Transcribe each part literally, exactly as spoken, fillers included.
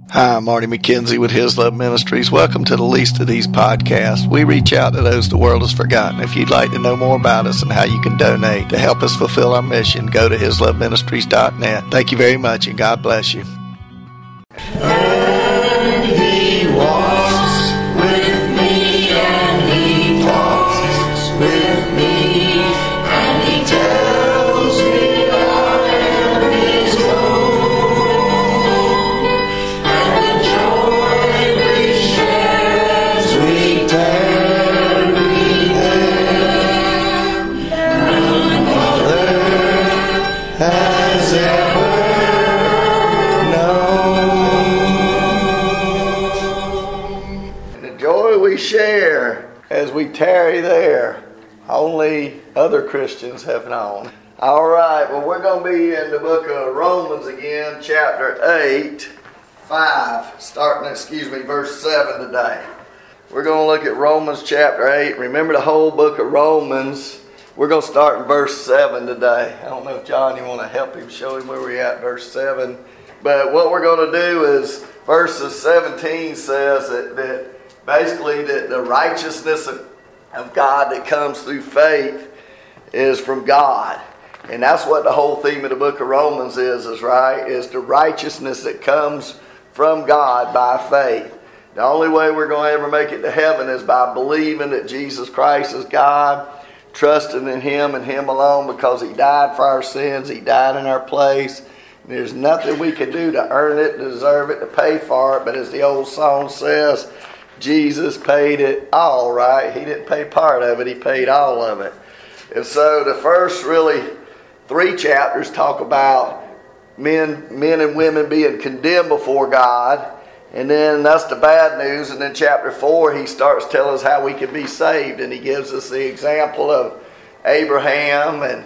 Hi, I'm Marty McKenzie with His Love Ministries. Welcome to the Least of These podcasts. We reach out to those the world has forgotten. If you'd like to know more about us and how you can donate to help us fulfill our mission, go to his love ministries dot net. Thank you very much, and God bless you. And he walks with me, and he talks with me, and he tells me I am his own, and the joy we share as we tarry there, none other has ever We share as we tarry there, only other Christians have known. All right, well, we're going to be in the book of Romans again, chapter eight, five, starting, excuse me, verse seven today. We're going to look at Romans chapter eight. Remember the whole book of Romans. We're going to start in verse seven today. I don't know if, John, you want to help him, show him where we're at, verse seven. But what we're going to do is, verses seventeen says that, that basically, that the righteousness of, of God that comes through faith is from God. And that's what the whole theme of the book of Romans is, is right? Is the righteousness that comes from God by faith. The only way we're going to ever make it to heaven is by believing that Jesus Christ is God, trusting in Him and Him alone, because He died for our sins. He died in our place. And there's nothing we can do to earn it, to deserve it, to pay for it. But as the old song says, Jesus paid it all, right? He didn't pay part of it. He paid all of it. And so the first really three chapters talk about men, men and women being condemned before God. And then that's the bad news. And then chapter four, he starts telling us how we can be saved. And he gives us the example of Abraham and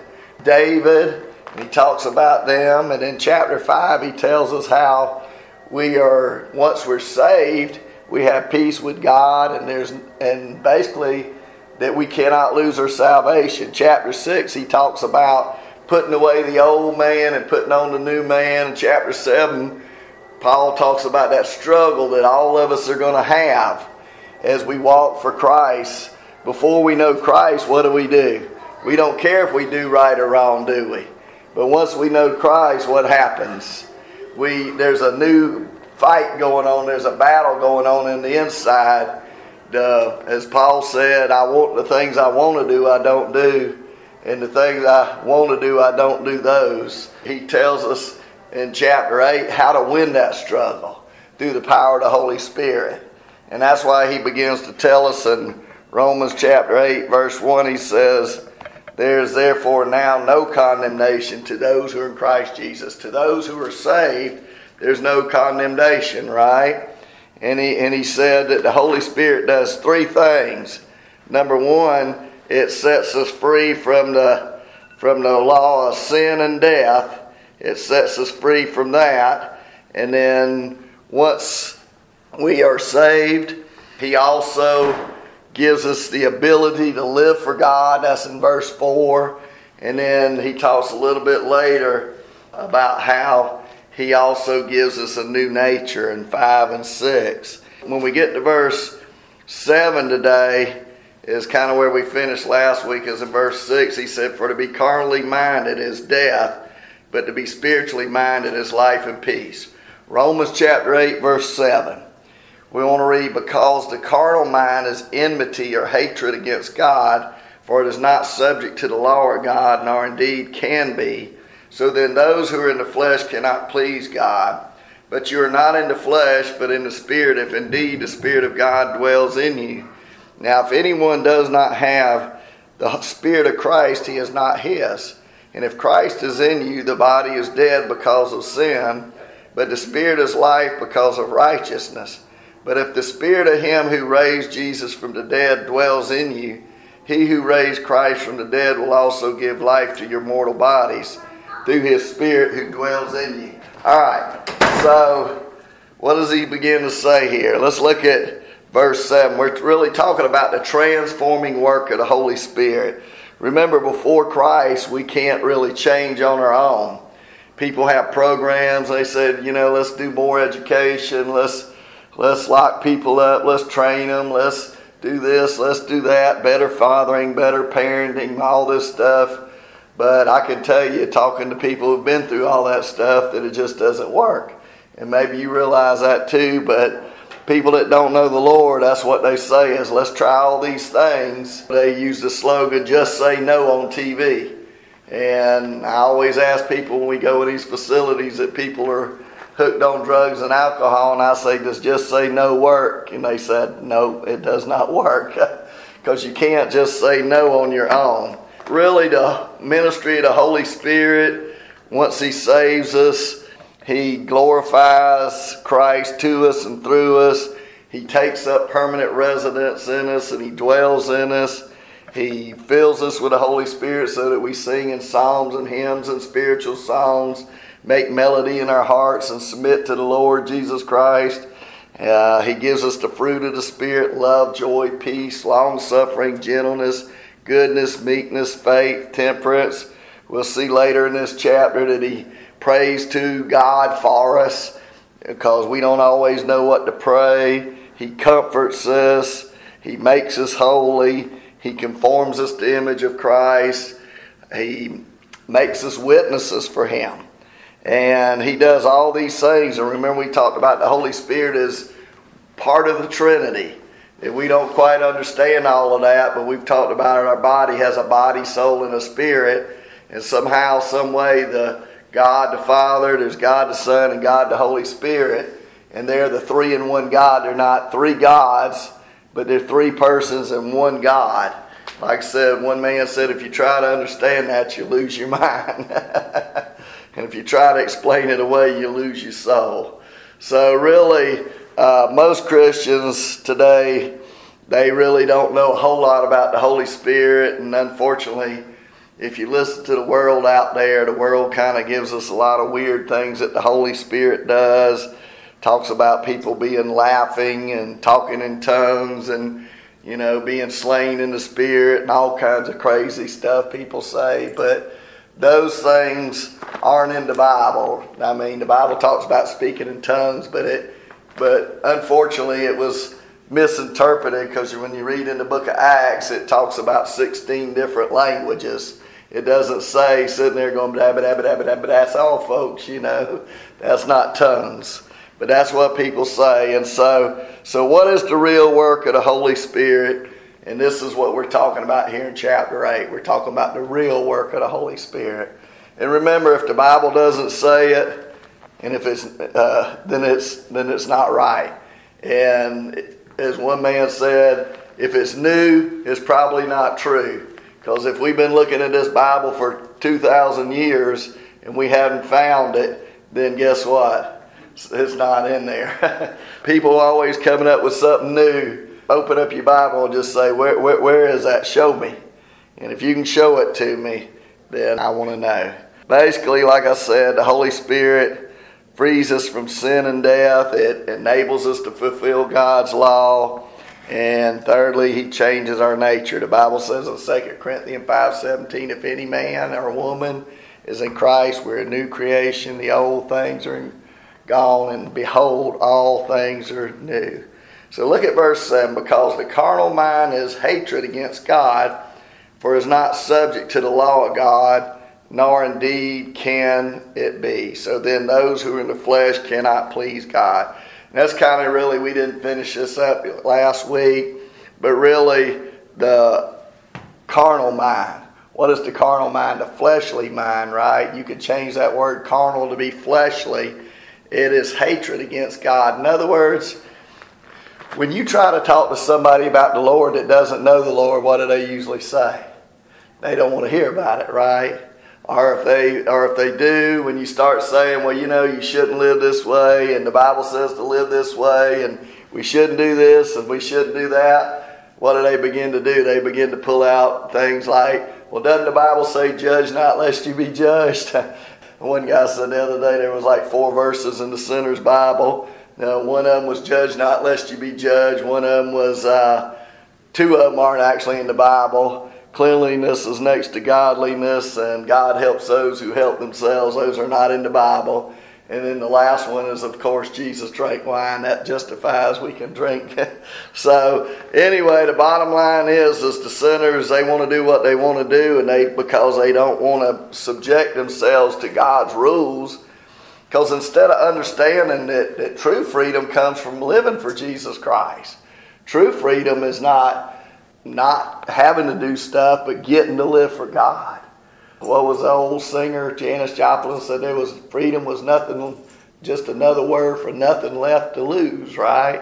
David. And he talks about them. And in chapter five, he tells us how we are, once we're saved, we have peace with God, and there's and basically that we cannot lose our salvation. Chapter six, he talks about putting away the old man and putting on the new man. In chapter seven, Paul talks about that struggle that all of us are going to have as we walk for Christ. Before we know Christ, what do we do? We don't care if we do right or wrong, do we? But once we know Christ, what happens? We there's a new fight going on. There's a battle going on in the inside. Uh, as Paul said, I want the things I want to do, I don't do. And the things I want to do, I don't do those. He tells us in chapter eight how to win that struggle through the power of the Holy Spirit. And that's why he begins to tell us in Romans chapter eight, verse one, he says, there is therefore now no condemnation to those who are in Christ Jesus. To those who are saved, there's no condemnation, right? And he and he said that the Holy Spirit does three things. Number one, it sets us free from the from the law of sin and death. It sets us free from that. And then once we are saved, he also gives us the ability to live for God. That's in verse four. And then he talks a little bit later about how he also gives us a new nature in five and six. When we get to verse seven today is kind of where we finished last week, is in verse six. He said, for to be carnally minded is death, but to be spiritually minded is life and peace. Romans chapter eight, verse seven. We want to read, because the carnal mind is enmity or hatred against God, for it is not subject to the law of God, nor indeed can be. So then those who are in the flesh cannot please God. But you are not in the flesh, but in the Spirit, if indeed the Spirit of God dwells in you. Now if anyone does not have the Spirit of Christ, he is not his. And if Christ is in you, the body is dead because of sin, but the Spirit is life because of righteousness. But if the Spirit of him who raised Jesus from the dead dwells in you, he who raised Christ from the dead will also give life to your mortal bodies through his Spirit who dwells in you. All right, so what does he begin to say here? Let's look at verse seven. We're really talking about the transforming work of the Holy Spirit. Remember, before Christ, we can't really change on our own. people have programs. They said, you know, let's do more education. Let's let's lock people up. Let's train them. Let's do this. Let's do that. Better fathering, better parenting, all this stuff. But I can tell you, talking to people who've been through all that stuff, that it just doesn't work. And maybe you realize that too, but people that don't know the Lord, that's what they say is, let's try all these things. They use the slogan, just say no on T V. And I always ask people when we go to these facilities that people are hooked on drugs and alcohol, and I say, does just say no work? And they said, no, it does not work. Because you can't just say no on your own. Really, the ministry of the Holy Spirit, once He saves us, He glorifies Christ to us and through us. He takes up permanent residence in us, and He dwells in us. He fills us with the Holy Spirit so that we sing in psalms and hymns and spiritual songs, make melody in our hearts, and submit to the Lord Jesus Christ. Uh, he gives us the fruit of the Spirit: love, joy, peace, long-suffering, gentleness, goodness, meekness, faith, temperance. We'll see later in this chapter that He prays to God for us because we don't always know what to pray. He comforts us. He makes us holy. He conforms us to the image of Christ. He makes us witnesses for Him. And He does all these things. And remember, we talked about the Holy Spirit as part of the Trinity. If we don't quite understand all of that, but we've talked about it, our body has a body, soul, and a spirit. And somehow, some way, the God the Father, there's God the Son, and God the Holy Spirit. And they're the three in one God. They're not three gods, but they're three persons in one God. Like I said, one man said, if you try to understand that, you lose your mind. And if you try to explain it away, you lose your soul. So really, uh, most Christians today, they really don't know a whole lot about the Holy Spirit. And unfortunately, if you listen to the world out there, the world kind of gives us a lot of weird things that the Holy Spirit does. Talks about people being laughing and talking in tongues and, you know, being slain in the Spirit and all kinds of crazy stuff people say. But those things aren't in the Bible. I mean, the Bible talks about speaking in tongues, but it, but unfortunately it was misinterpreted, because when you read in the book of Acts, it talks about sixteen different languages. It doesn't say sitting there going, blah, blah, blah, blah, blah, blah, that's all, folks, you know. That's not tongues. But that's what people say. And so, so what is the real work of the Holy Spirit? And this is what we're talking about here in chapter eight. We're talking about the real work of the Holy Spirit. And remember, if the Bible doesn't say it, and if it's uh, then it's then it's not right. And as one man said, if it's new, it's probably not true. Because if we've been looking at this Bible for two thousand years and we haven't found it, then guess what? It's not in there. People always coming up with something new. Open up your Bible and just say, where, where, where is that? Show me. And if you can show it to me, then I want to know. Basically, like I said, the Holy Spirit frees us from sin and death. It enables us to fulfill God's law. And thirdly, He changes our nature. The Bible says in Second Corinthians five seventeen, if any man or woman is in Christ, we're a new creation. The old things are gone, and behold, all things are new. So look at verse seven. Because the carnal mind is hatred against God, for it is not subject to the law of God, nor indeed can it be. So then those who are in the flesh cannot please God. And that's kind of really, we didn't finish this up last week, but really the carnal mind. What is the carnal mind? The fleshly mind, right? You could change that word carnal to be fleshly. It is hatred against God. In other words, when you try to talk to somebody about the Lord that doesn't know the Lord, what do they usually say? They don't want to hear about it, right? Or if they or if they do, when you start saying, well, you know, you shouldn't live this way, and the Bible says to live this way, and we shouldn't do this, and we shouldn't do that, what do they begin to do? They begin to pull out things like, well, doesn't the Bible say, judge not lest you be judged? One guy said the other day there was like four verses in the sinner's Bible. Now, one of them was judge not lest you be judged. One of them was, uh, two of them aren't actually in the Bible. cleanliness is next to godliness, and God helps those who help themselves. Those are not in the Bible. And then the last one is, of course, Jesus drank wine. That justifies we can drink. So anyway, the bottom line is, is the sinners, they want to do what they want to do, and they because they don't want to subject themselves to God's rules. Because instead of understanding that, that true freedom comes from living for Jesus Christ. True freedom is not, not having to do stuff, but getting to live for God. What was the old singer, Janis Joplin, said there was freedom was nothing, just another word for nothing left to lose, right?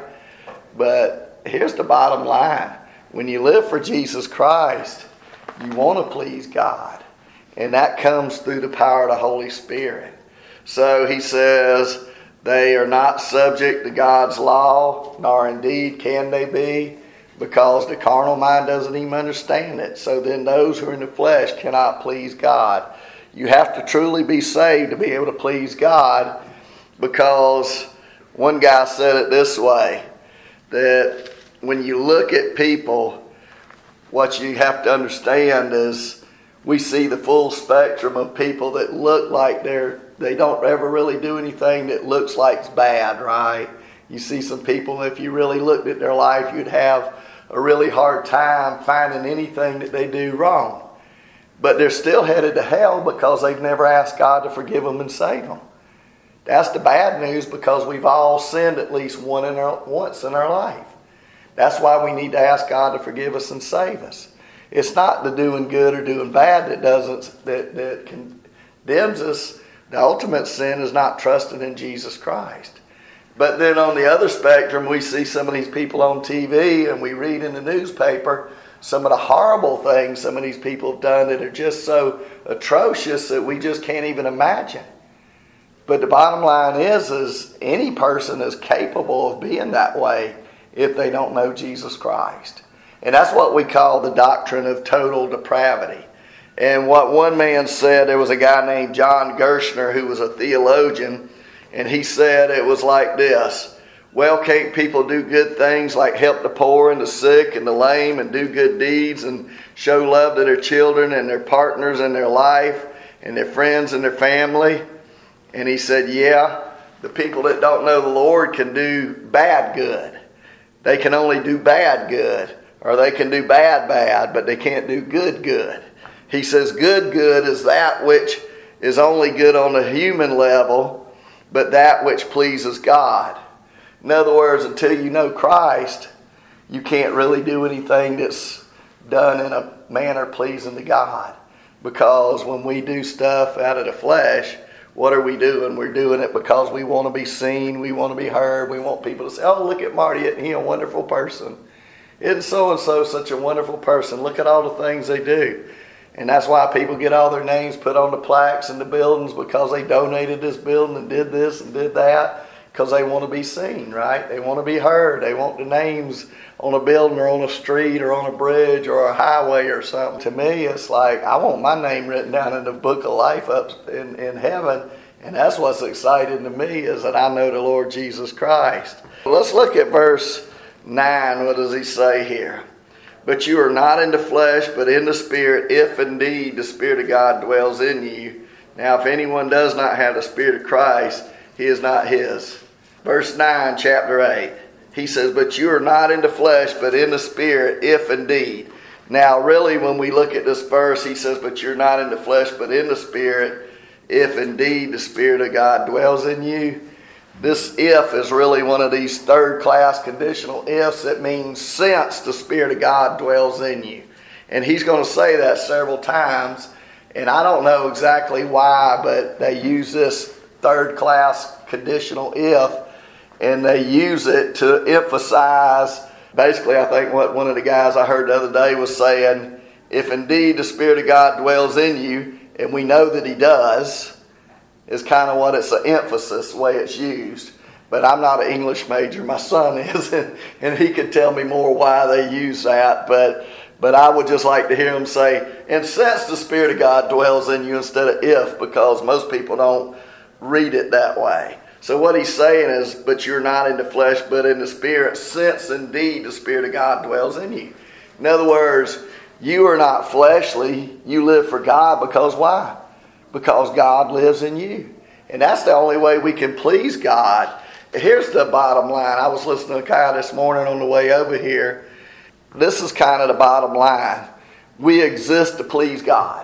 But here's the bottom line. When you live for Jesus Christ, you want to please God. And that comes through the power of the Holy Spirit. So he says, they are not subject to God's law, nor indeed can they be, because the carnal mind doesn't even understand it. So then those who are in the flesh cannot please God. You have to truly be saved to be able to please God, because one guy said it this way, that when you look at people, what you have to understand is we see the full spectrum of people that look like they're, they don't ever really do anything that looks like it's bad, right? You see some people, if you really looked at their life, you'd have a really hard time finding anything that they do wrong. But they're still headed to hell because they've never asked God to forgive them and save them. That's the bad news, because we've all sinned at least one in our, once in our life. That's why we need to ask God to forgive us and save us. It's not the doing good or doing bad that doesn't that, that condemns us. The ultimate sin is not trusting in Jesus Christ. But then on the other spectrum, we see some of these people on T V, and we read in the newspaper some of the horrible things some of these people have done that are just so atrocious that we just can't even imagine. But the bottom line is, is any person is capable of being that way if they don't know Jesus Christ. And that's what we call the doctrine of total depravity. And what one man said, there was a guy named John Gershner who was a theologian, and he said it was like this. Well, can't people do good things like help the poor and the sick and the lame and do good deeds and show love to their children and their partners in their life and their friends and their family? And he said, yeah, the people that don't know the Lord can do bad good. They can only do bad good, or they can do bad bad, but they can't do good good. He says good good is that which is only good on the human level, but that which pleases God. In other words, until you know Christ, you can't really do anything that's done in a manner pleasing to God. Because when we do stuff out of the flesh, what are we doing? We're doing it because we want to be seen, we want to be heard, we want people to say, oh, look at Marty, isn't he a wonderful person? Isn't so-and-so such a wonderful person? Look at all the things they do. And that's why people get all their names put on the plaques and the buildings, because they donated this building and did this and did that, because they want to be seen, right? They want to be heard. They want the names on a building or on a street or on a bridge or a highway or something. To me, it's like, I want my name written down in the book of life up in, in heaven. And that's what's exciting to me, is that I know the Lord Jesus Christ. Let's look at verse nine. What does he say here? But you are not in the flesh, but in the Spirit, if indeed the Spirit of God dwells in you. Now, if anyone does not have the Spirit of Christ, he is not his. Verse nine, chapter eight. He says, but you are not in the flesh, but in the Spirit, if indeed. Now, really, when we look at this verse, he says, but you're not in the flesh, but in the Spirit, if indeed the Spirit of God dwells in you. This if is really one of these third-class conditional ifs that means since the Spirit of God dwells in you. And he's going to say that several times. And I don't know exactly why, but they use this third-class conditional if, and they use it to emphasize, basically I think what one of the guys I heard the other day was saying, if indeed the Spirit of God dwells in you, and we know that he does, is kind of what it's an emphasis, the way it's used. But I'm not an English major. My son is, and, and he could tell me more why they use that. But but I would just like to hear him say, and since the Spirit of God dwells in you, instead of if, because most people don't read it that way. So what he's saying is, but you're not in the flesh, but in the Spirit, since indeed the Spirit of God dwells in you. In other words, You are not fleshly. You live for God because why? Because God lives in you. And that's the only way we can please God. Here's the bottom line. I was listening to Kai this morning on the way over here. This is kind of the bottom line. We exist to please God.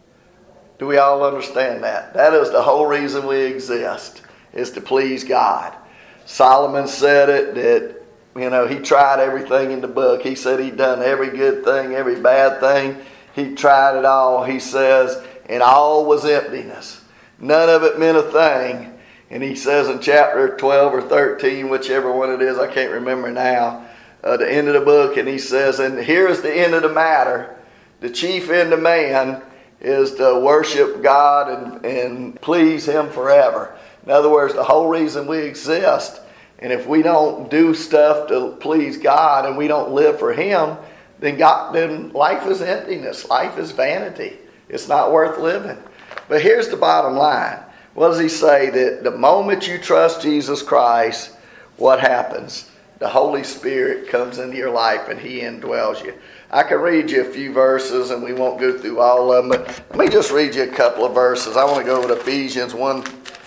Do we all understand that? That is the whole reason we exist, is to please God. Solomon said it, that, you know, he tried everything in the book. He said he'd done every good thing, every bad thing. He tried it all. He says, and all was emptiness. None of it meant a thing. And he says in chapter twelve or thirteen, whichever one it is, I can't remember now, uh, the end of the book, and he says, and here's the end of the matter. The chief end of man is to worship God and, and please Him forever. In other words, the whole reason we exist, and if we don't do stuff to please God and we don't live for Him, then God, then life is emptiness. Life is vanity. It's not worth living. But here's the bottom line. What does he say? That the moment you trust Jesus Christ, what happens? The Holy Spirit comes into your life and He indwells you. I can read you a few verses and we won't go through all of them, but let me just read you a couple of verses. I want to go with Ephesians one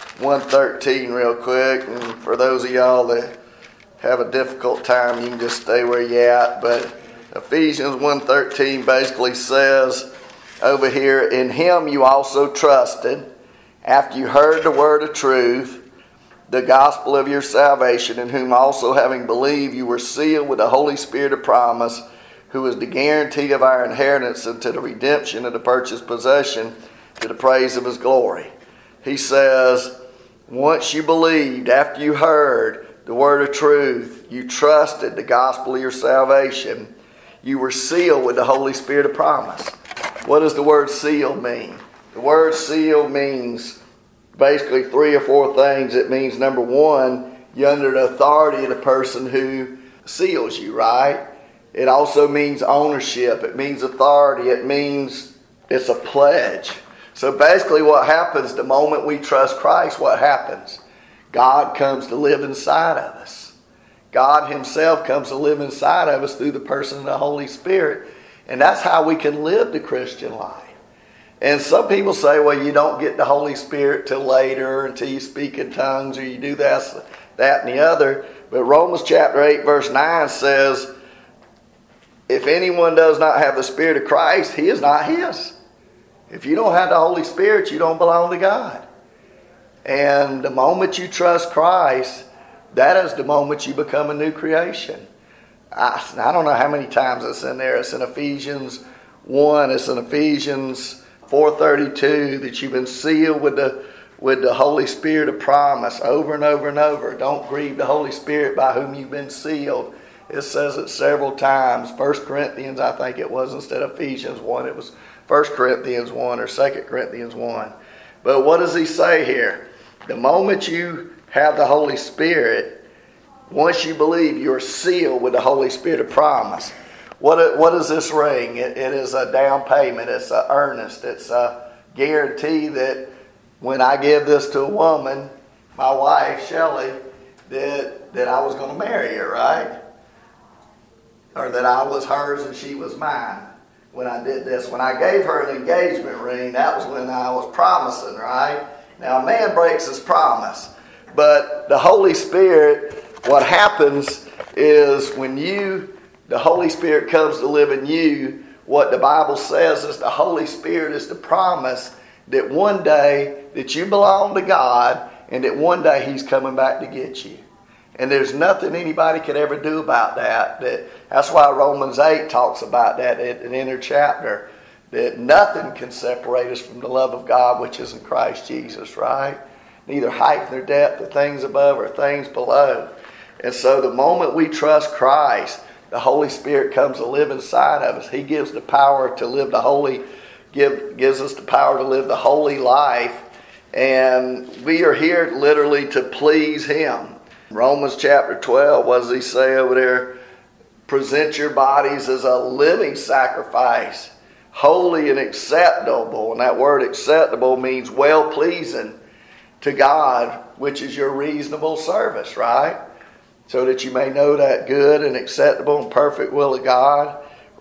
thirteen real quick. And for those of y'all that have a difficult time, you can just stay where you're at. But Ephesians one thirteen basically says over here, in Him you also trusted, after you heard the word of truth, the gospel of your salvation, in whom also having believed you were sealed with the Holy Spirit of promise, who is the guarantee of our inheritance unto the redemption of the purchased possession, to the praise of His glory. He says, once you believed, after you heard the word of truth, you trusted the gospel of your salvation, you were sealed with the Holy Spirit of promise. What does the word seal mean? The word seal means basically three or four things. It means, number one, you're under the authority of the person who seals you, right? It also means ownership. It means authority. It means it's a pledge. So basically what happens the moment we trust Christ, what happens? God comes to live inside of us. God Himself comes to live inside of us through the person of the Holy Spirit. And that's how we can live the Christian life. And some people say, well, you don't get the Holy Spirit till later, until you speak in tongues, or you do this, that, and the other. But Romans chapter eight, verse nine says, if anyone does not have the Spirit of Christ, he is not His. If you don't have the Holy Spirit, you don't belong to God. And the moment you trust Christ, that is the moment you become a new creation. I, I don't know how many times it's in there. It's in Ephesians one. It's in Ephesians four thirty-two that you've been sealed with the with the Holy Spirit of promise, over and over and over. Don't grieve the Holy Spirit by whom you've been sealed. It says it several times. First Corinthians, I think it was, instead of Ephesians one. It was First Corinthians one or Second Corinthians one. But what does he say here? The moment you have the Holy Spirit, once you believe, you're sealed with the Holy Spirit of promise. What what is this ring? It, it is a down payment. It's an earnest. It's a guarantee that when I give this to a woman, my wife, Shelley, that, that I was going to marry her, right? Or that I was hers and she was mine when I did this. When I gave her an engagement ring, that was when I was promising, right? Now, a man breaks his promise. But the Holy Spirit, what happens is when you... the Holy Spirit comes to live in you, what the Bible says is the Holy Spirit is the promise that one day that you belong to God and that one day He's coming back to get you. And there's nothing anybody could ever do about that. that that's why Romans eight talks about that in an inner chapter, that nothing can separate us from the love of God which is in Christ Jesus, right? Neither height nor depth, or things above or things below. And so the moment we trust Christ, the Holy Spirit comes to live inside of us. He gives the power to live the holy, give, gives us the power to live the holy life. And we are here literally to please Him. Romans chapter twelve, what does he say over there? Present your bodies as a living sacrifice, holy and acceptable. And that word acceptable means well-pleasing to God, which is your reasonable service, right? So that you may know that good and acceptable and perfect will of God.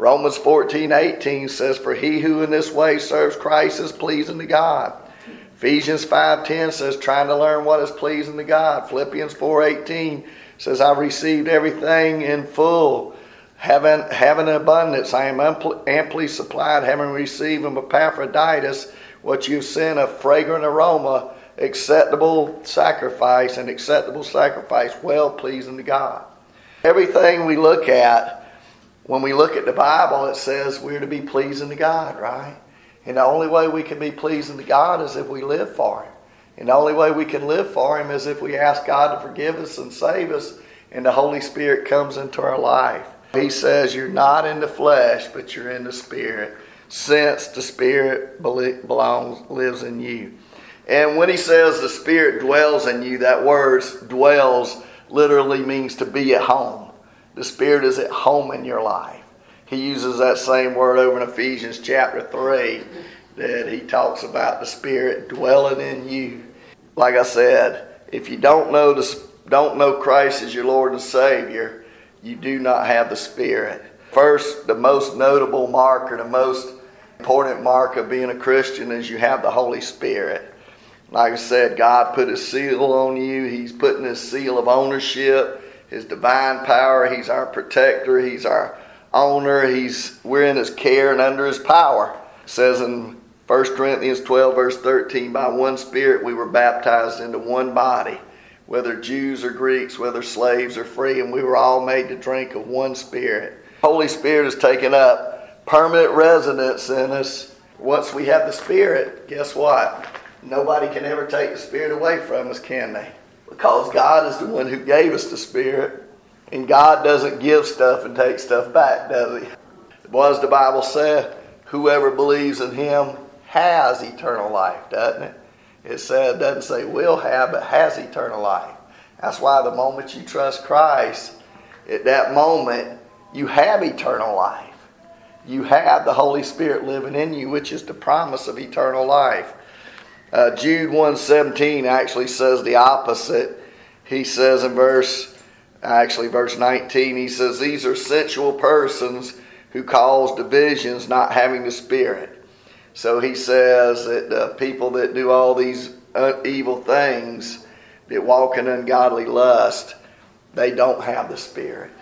Romans fourteen eighteen says, for he who in this way serves Christ is pleasing to God. Ephesians five ten says, trying to learn what is pleasing to God. Philippians four eighteen says, I've received everything in full, having, having abundance. I am amply, amply supplied, having received from Epaphroditus what you've sent, a fragrant aroma, acceptable sacrifice, and acceptable sacrifice, well pleasing to God. Everything we look at, when we look at the Bible, it says we're to be pleasing to God, right? And the only way we can be pleasing to God is if we live for Him. And the only way we can live for Him is if we ask God to forgive us and save us, and the Holy Spirit comes into our life. He says you're not in the flesh, but you're in the Spirit, since the Spirit belongs, lives in you. And when he says the Spirit dwells in you, that word dwells literally means to be at home. The Spirit is at home in your life. He uses that same word over in Ephesians chapter three, that he talks about the Spirit dwelling in you. Like I said, if you don't know the, don't know Christ as your Lord and Savior, you do not have the Spirit. First, the most notable mark, or the most important mark of being a Christian, is you have the Holy Spirit. Like I said, God put His seal on you. He's putting His seal of ownership, His divine power. He's our protector. He's our owner. He's we're in His care and under His power. It says in First Corinthians twelve verse thirteen, by one Spirit we were baptized into one body, whether Jews or Greeks, whether slaves or free, and we were all made to drink of one Spirit. Holy Spirit has taken up permanent residence in us. Once we have the Spirit, guess what? Nobody can ever take the Spirit away from us, can they? Because God is the one who gave us the Spirit. And God doesn't give stuff and take stuff back, does He? What does the Bible say? Whoever believes in Him has eternal life, doesn't it? It said, it doesn't say will have, but has eternal life. That's why the moment you trust Christ, at that moment, you have eternal life. You have the Holy Spirit living in you, which is the promise of eternal life. Uh, Jude one seventeen actually says the opposite. He says in verse, actually verse nineteen, he says, these are sensual persons who cause divisions, not having the Spirit. So he says that the people that do all these evil things, that walk in ungodly lust, they don't have the Spirit.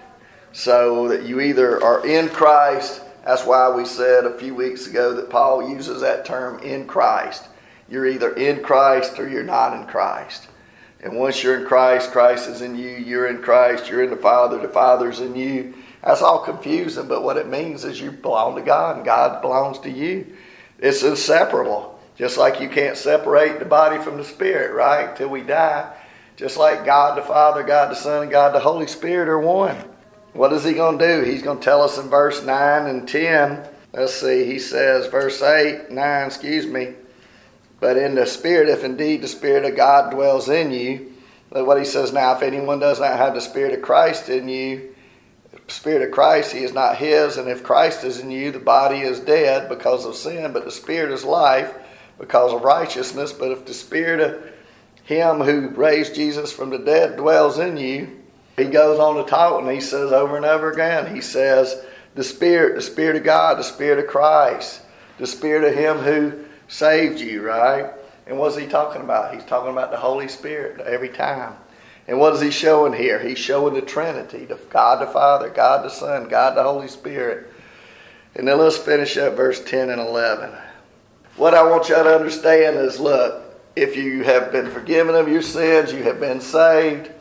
So that you either are in Christ. That's why we said a few weeks ago that Paul uses that term, in Christ. You're either in Christ or you're not in Christ. And once you're in Christ, Christ is in you. You're in Christ. You're in the Father. The Father's in you. That's all confusing, but what it means is you belong to God and God belongs to you. It's inseparable. Just like you can't separate the body from the Spirit, right? Till we die. Just like God the Father, God the Son, and God the Holy Spirit are one. What is He going to do? He's going to tell us in verse nine and ten. Let's see. He says, verse eight, nine, excuse me. But in the Spirit, if indeed the Spirit of God dwells in you. Look what he says now. If anyone does not have the Spirit of Christ in you, the Spirit of Christ, he is not his. And if Christ is in you, the body is dead because of sin, but the Spirit is life because of righteousness. But if the Spirit of Him who raised Jesus from the dead dwells in you, he goes on to talk and he says over and over again, he says, the Spirit, the Spirit of God, the Spirit of Christ, the Spirit of Him who saved you, right? And what's he talking about? He's talking about the Holy Spirit every time. And what is he showing here? He's showing the Trinity, the God the Father, God the Son, God the Holy Spirit. And then let's finish up verse ten and eleven. What I want you to understand is, look, if you have been forgiven of your sins, you have been saved,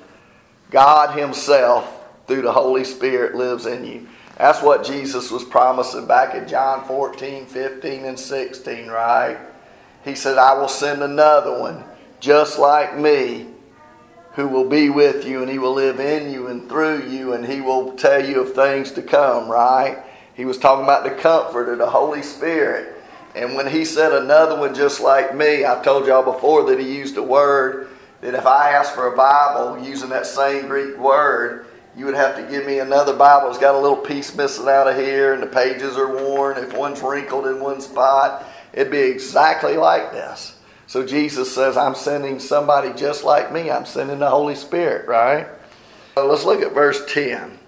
God Himself, through the Holy Spirit, lives in you. That's what Jesus was promising back in John fourteen, fifteen, and sixteen, right? He said, I will send another one just like me who will be with you, and He will live in you and through you, and He will tell you of things to come, right? He was talking about the Comforter, the Holy Spirit. And when He said another one just like me, I told y'all before that He used a word that if I asked for a Bible using that same Greek word, you would have to give me another Bible. It's got a little piece missing out of here and the pages are worn. If one's wrinkled in one spot, it'd be exactly like this. So Jesus says, I'm sending somebody just like me. I'm sending the Holy Spirit, right? So let's look at verse ten.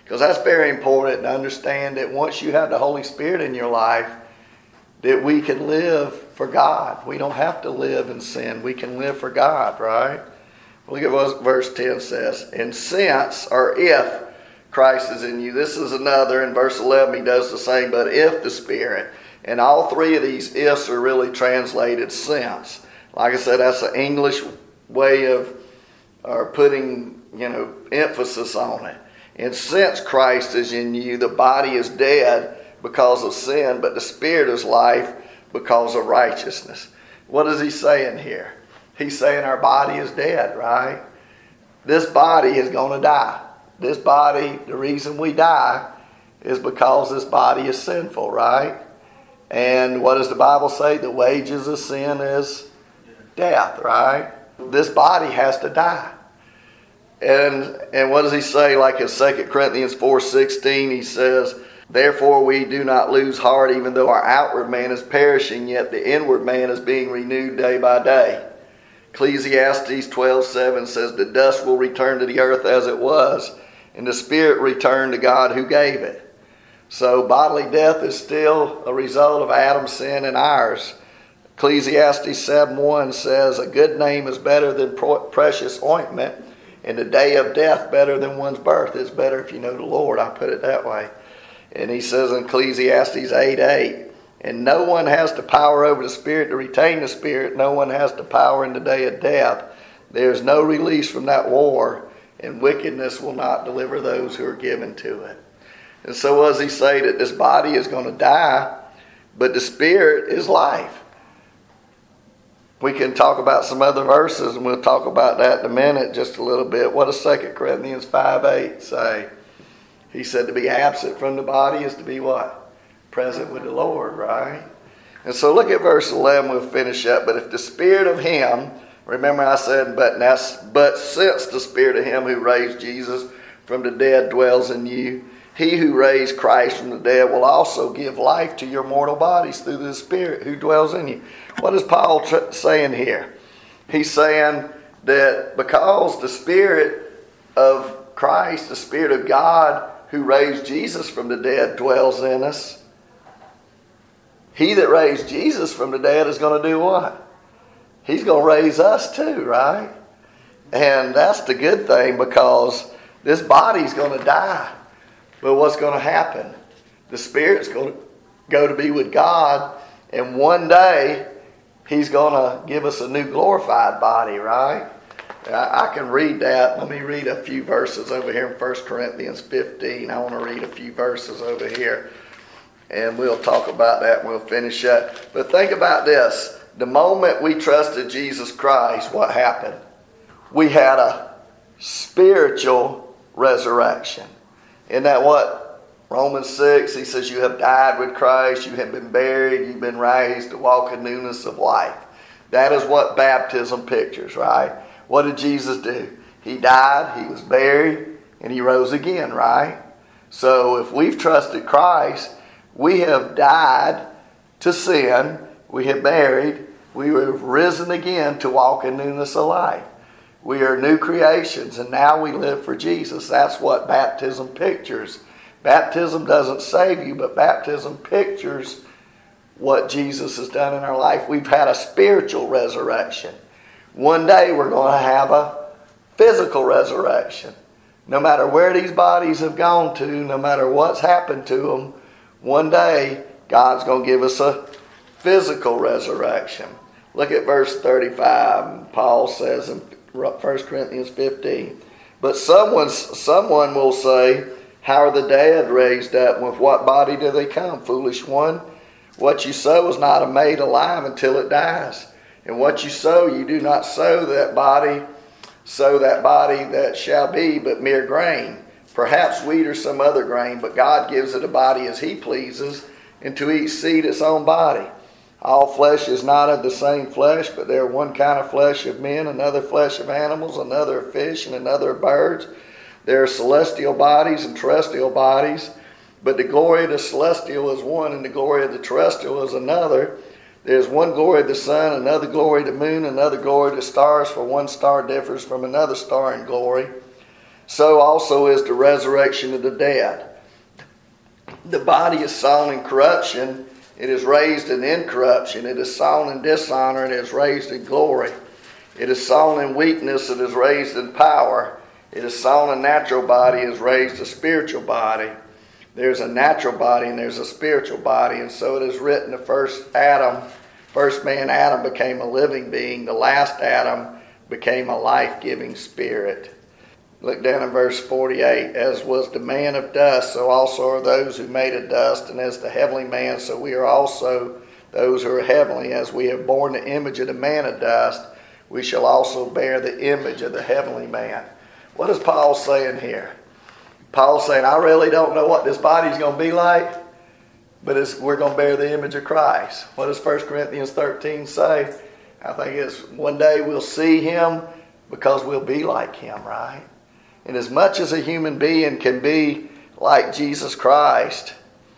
Because that's very important to understand that once you have the Holy Spirit in your life, that we can live for God. We don't have to live in sin. We can live for God, right? Look at what verse ten says. And since, or if, Christ is in you. This is another. In verse eleven, he does the same. But if the Spirit. And all three of these ifs are really translated since. Like I said, that's an English way of or putting, you know, emphasis on it. And since Christ is in you, the body is dead because of sin, but the Spirit is life because of righteousness. What is he saying here? He's saying our body is dead, right? This body is going to die. This body, the reason we die is because this body is sinful, right? And what does the Bible say? The wages of sin is death, right? This body has to die. And and what does he say? Like in Second Corinthians four sixteen, he says, therefore we do not lose heart, even though our outward man is perishing, yet the inward man is being renewed day by day. Ecclesiastes twelve seven says, the dust will return to the earth as it was, and the spirit return to God who gave it. So bodily death is still a result of Adam's sin and ours. Ecclesiastes seven one says, a good name is better than precious ointment, and the day of death better than one's birth. It's better if you know the Lord. I put it that way. And he says in Ecclesiastes eight eight, and no one has the power over the Spirit to retain the Spirit. No one has the power in the day of death. There is no release from that war, and wickedness will not deliver those who are given to it. And so what does he say? That this body is going to die, but the Spirit is life. We can talk about some other verses, and we'll talk about that in a minute, just a little bit. What does Second Corinthians five eight say? He said to be absent from the body is to be what? Present with the Lord, right? And so look at verse eleven, we'll finish up. But if the Spirit of him, remember I said, but, now, but since the Spirit of him who raised Jesus from the dead dwells in you, he who raised Christ from the dead will also give life to your mortal bodies through the Spirit who dwells in you. What is Paul tr- saying here? He's saying that because the Spirit of Christ, the Spirit of God who raised Jesus from the dead dwells in us, he that raised Jesus from the dead is going to do what? He's going to raise us too, right? And that's the good thing, because this body's going to die. But what's going to happen? The Spirit's going to go to be with God, and one day he's going to give us a new glorified body, right? I, I can read that. Let me read a few verses over here in First Corinthians fifteen. I want to read a few verses over here, and we'll talk about that and we'll finish up. But think about this. The moment we trusted Jesus Christ, what happened? We had a spiritual resurrection. Isn't that what Romans six, he says, you have died with Christ, you have been buried, you've been raised to walk in newness of life. That is what baptism pictures, right? What did Jesus do? He died, he was buried, and he rose again, right? So if we've trusted Christ, we have died to sin, we have buried, we have risen again to walk in newness of life. We are new creations, and now we live for Jesus. That's what baptism pictures. Baptism doesn't save you, but baptism pictures what Jesus has done in our life. We've had a spiritual resurrection. One day we're going to have a physical resurrection. No matter where these bodies have gone to, no matter what's happened to them, one day God's going to give us a physical resurrection. Look at verse thirty-five. Paul says in First Corinthians fifteen, but someone, someone will say, how are the dead raised up? And with what body do they come? Foolish one. What you sow is not made alive until it dies. And what you sow, you do not sow that body, sow that body that shall be, but mere grain. Perhaps wheat or some other grain, but God gives it a body as he pleases, and to each seed its own body. All flesh is not of the same flesh, but there are one kind of flesh of men, another flesh of animals, another of fish, and another of birds. There are celestial bodies and terrestrial bodies, but the glory of the celestial is one, and the glory of the terrestrial is another. There's one glory of the sun, another glory of the moon, another glory of the stars, for one star differs from another star in glory. so also is the resurrection of the dead. The body is sown in corruption, it is raised in incorruption. It is sown in dishonor, and it is raised in glory. It is sown in weakness, it is raised in power. It is sown a natural body, it is raised a spiritual body. There's a natural body and there's a spiritual body, and so it is written, the first Adam, first man Adam became a living being. The last Adam became a life-giving spirit. Look down in verse forty-eight. As was the man of dust, so also are those who made of dust. And as the heavenly man, so we are also those who are heavenly. As we have borne the image of the man of dust, we shall also bear the image of the heavenly man. What is Paul saying here? Paul's saying, I really don't know what this body's going to be like, but it's, we're going to bear the image of Christ. What does First Corinthians thirteen say? I think it's one day we'll see him because we'll be like him, right? And as much as a human being can be like Jesus Christ,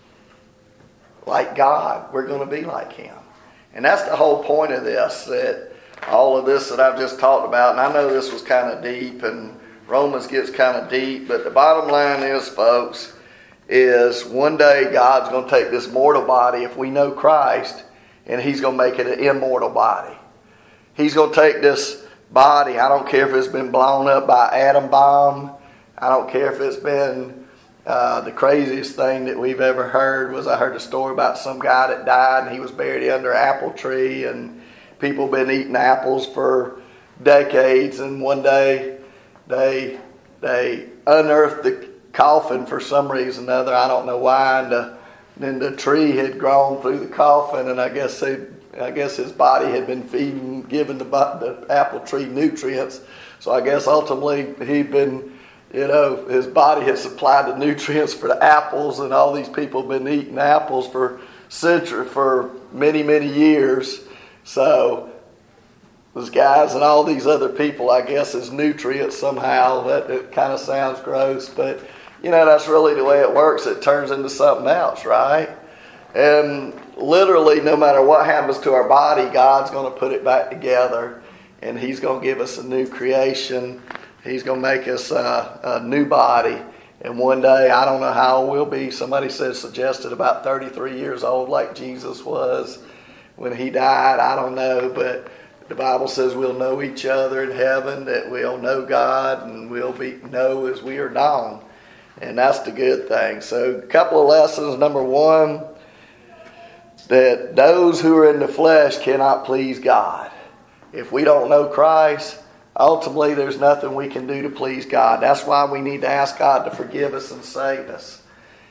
like God, we're going to be like him. And that's the whole point of this, that all of this that I've just talked about, and I know this was kind of deep, and Romans gets kind of deep, but the bottom line is, folks, is one day God's going to take this mortal body, if we know Christ, and he's going to make it an immortal body. He's going to take this body, I don't care if it's been blown up by atom bomb, I don't care if it's been uh, the craziest thing that we've ever heard was I heard a story about some guy that died and he was buried under an apple tree, and people have been eating apples for decades, and one day they they unearthed the coffin for some reason or other, I don't know why, and the, then the tree had grown through the coffin, and I guess they I guess his body had been feeding, giving the, the apple tree nutrients. So I guess ultimately he'd been, you know, his body had supplied the nutrients for the apples, and all these people have been eating apples for century, for many, many years. So those guys and all these other people, I guess, as nutrients somehow. That it kind of sounds gross, but you know, that's really the way it works. It turns into something else, right? And literally, no matter what happens to our body, God's going to put it back together, and he's going to give us a new creation. He's going to make us a, a new body. And one day, I don't know how we'll be. Somebody said, suggested about thirty-three years old, like Jesus was when he died. I don't know, but the Bible says we'll know each other in heaven, that we'll know God, and we'll be know as we are known. And that's the good thing. So a couple of lessons. Number one, that those who are in the flesh cannot please God. If we don't know Christ, ultimately there's nothing we can do to please God. That's why we need to ask God to forgive us and save us.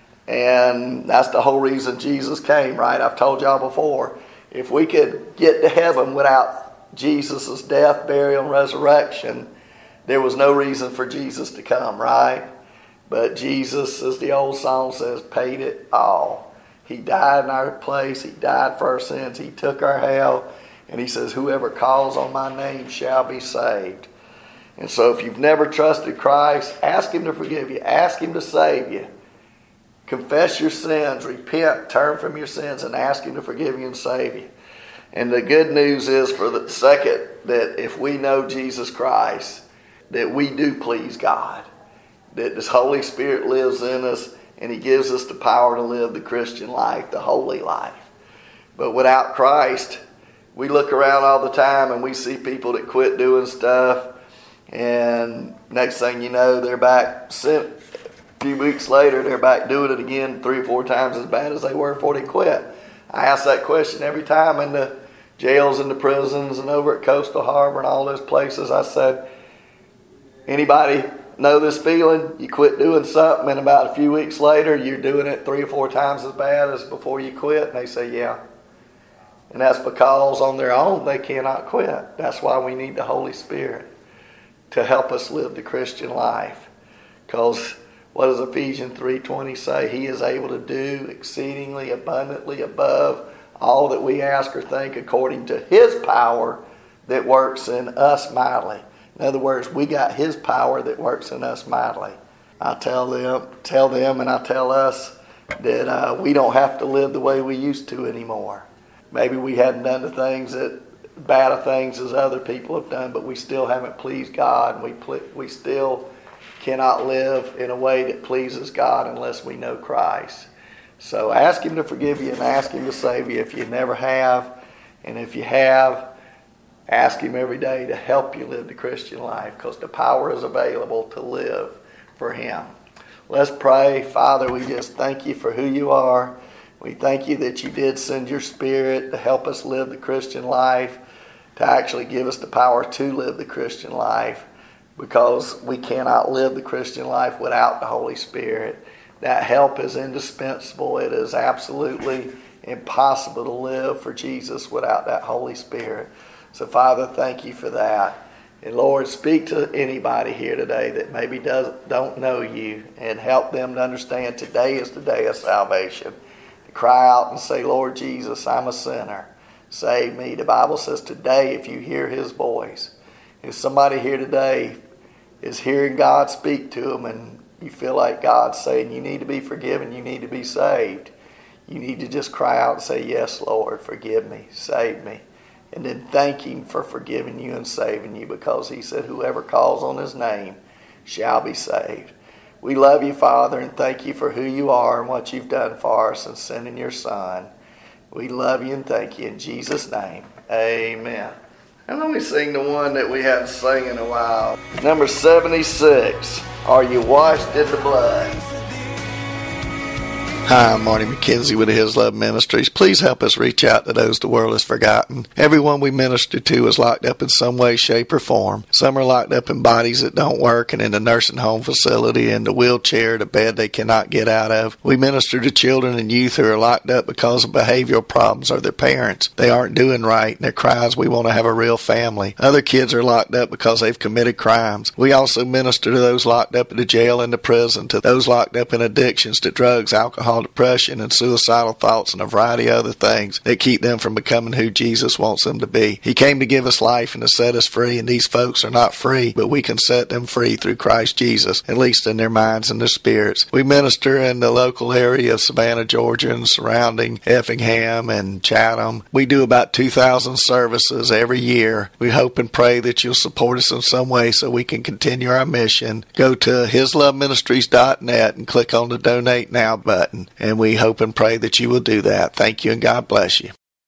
And that's the whole reason Jesus came, right? I've told y'all before. If we could get to heaven without Jesus' death, burial, and resurrection, there was no reason for Jesus to come, right? But Jesus, as the old song says, paid it all. He died in our place. He died for our sins. He took our hell. And he says, whoever calls on my name shall be saved. And so if you've never trusted Christ, ask him to forgive you. Ask him to save you. Confess your sins. Repent. Turn from your sins and ask him to forgive you and save you. And the good news is, for the second, that if we know Jesus Christ, that we do please God. That this Holy Spirit lives in us, and he gives us the power to live the Christian life, the holy life. But without Christ, we look around all the time and we see people that quit doing stuff, and next thing you know, they're back. A few weeks later, they're back doing it again, three or four times as bad as they were before they quit. I ask that question every time in the jails and the prisons and over at Coastal Harbor and all those places. I said, anybody know this feeling? You quit doing something, and about a few weeks later, you're doing it three or four times as bad as before you quit? And they say, yeah. And that's because on their own, they cannot quit. That's why we need the Holy Spirit to help us live the Christian life. Because what does Ephesians three twenty say? He is able to do exceedingly abundantly above all that we ask or think, according to his power that works in us mightily. In other words, we got his power that works in us mightily. I tell them, tell them, and I tell us that uh, we don't have to live the way we used to anymore. Maybe we hadn't done the things that bad of things as other people have done, but we still haven't pleased God, and we ple- we still cannot live in a way that pleases God unless we know Christ. So ask Him to forgive you and ask Him to save you if you never have. And if you have, ask Him every day to help you live the Christian life, because the power is available to live for Him. Let's pray. Father, we just thank you for who you are. We thank you that you did send your Spirit to help us live the Christian life, to actually give us the power to live the Christian life, because we cannot live the Christian life without the Holy Spirit. That help is indispensable. It is absolutely impossible to live for Jesus without that Holy Spirit. So, Father, thank you for that. And, Lord, speak to anybody here today that maybe does, don't know you, and help them to understand today is the day of salvation. To cry out and say, Lord Jesus, I'm a sinner. Save me. The Bible says today, if you hear His voice, if somebody here today is hearing God speak to them and you feel like God's saying you need to be forgiven, you need to be saved, you need to just cry out and say, yes, Lord, forgive me, save me. And then thank Him for forgiving you and saving you, because He said whoever calls on His name shall be saved. We love you, Father, and thank you for who you are and what you've done for us in sending your Son. We love you and thank you in Jesus' name. Amen. And let me sing the one that we haven't sung in a while. Number seventy-six. Are you washed in the blood? Hi, I'm Marty McKenzie with the His Love Ministries. Please help us reach out to those the world has forgotten. Everyone we minister to is locked up in some way, shape, or form. Some are locked up in bodies that don't work and in the nursing home facility, in the wheelchair, the bed they cannot get out of. We minister to children and youth who are locked up because of behavioral problems or their parents. They aren't doing right and their cries, we want to have a real family. Other kids are locked up because they've committed crimes. We also minister to those locked up in the jail and the prison, to those locked up in addictions to drugs, alcohol, depression, and suicidal thoughts, and a variety of other things that keep them from becoming who Jesus wants them to be. He came to give us life and to set us free, and these folks are not free, but we can set them free through Christ Jesus, at least in their minds and their spirits. We minister in the local area of Savannah, Georgia, and surrounding Effingham and Chatham. We do about two thousand services every year. We hope and pray that you'll support us in some way so we can continue our mission. Go to his love ministries dot net and click on the Donate Now button. And we hope and pray that you will do that. Thank you, and God bless you.